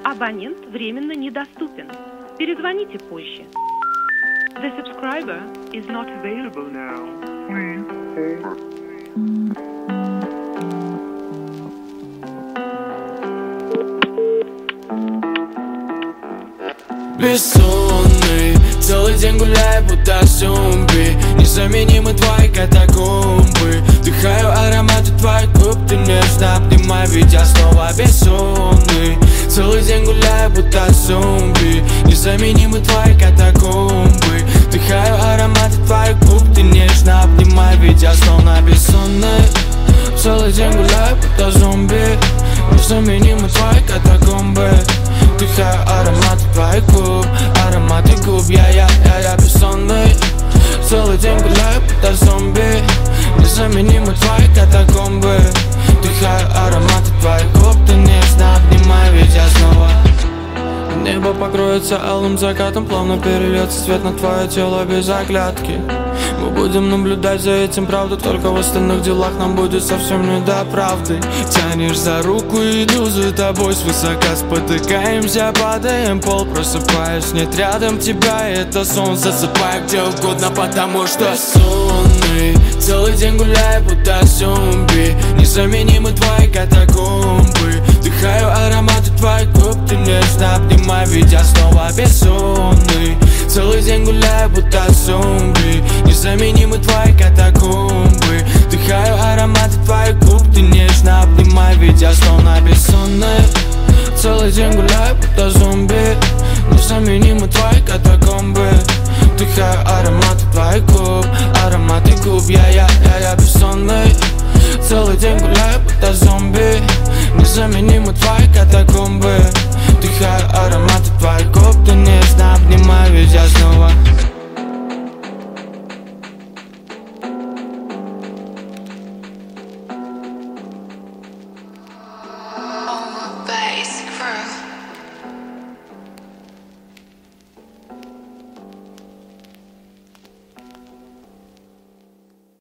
Абонент временно недоступен. Перезвоните позже. The subscriber is not available now. Please hold. Бессонный, целый день гуляю, будто зомби. Незаменимы твои катакомбы. Вдыхаю ароматы твоих губ, ты нежно обнимай, ведь я снова бессонный. Целый день гуляю, будто зомби. Незаменимы твои катакомбы. Вдыхаю ароматы твоих губ, ты нежно обнимай, ведь я снова бессонный. Целый день гуляю, будто зомби. Незаменимы твои катакомбы. Вдыхаю ароматы твоих губ, ароматы губ, я бессонный. Целый день гуляю, будто зомби. Незаменимы твои катакомбы. Вдыхаю ароматы твоих губ, ты нежно обнимай, ведь я снова. Небо покроется алым закатом, плавно перельется свет на твое тело без оглядки. Мы будем наблюдать за этим, правда, только в остальных делах нам будет совсем не до правды. Тянешь за руку, иду за тобой, свысока спотыкаемся, падаем, пол просыпаюсь, нет рядом тебя, и это сон, засыпаю где угодно, потому что сонный. Целый день гуляю, будто зомби. Незаменимы твои катакомбы. Вдыхаю ароматы твоих губ, ты нежно обнимай, ведь я снова бессонный. Целый день гуляю, будто зомби. Незаменимы твои катакомбы. Вдыхаю ароматы твоих губ, ты нежно обнимай, ведь я снова бессонный. Целый день гуляю, будто зомби. Незаменимы твои катакомбы. Вдыхаю ароматы твоих губ, ароматы губ, я бессонный. Целый день гуляю, будто зомби. Незаменимы твои катакомбы. Вдыхаю ароматы твоих губ, ты нежно обнимай, ведь я снова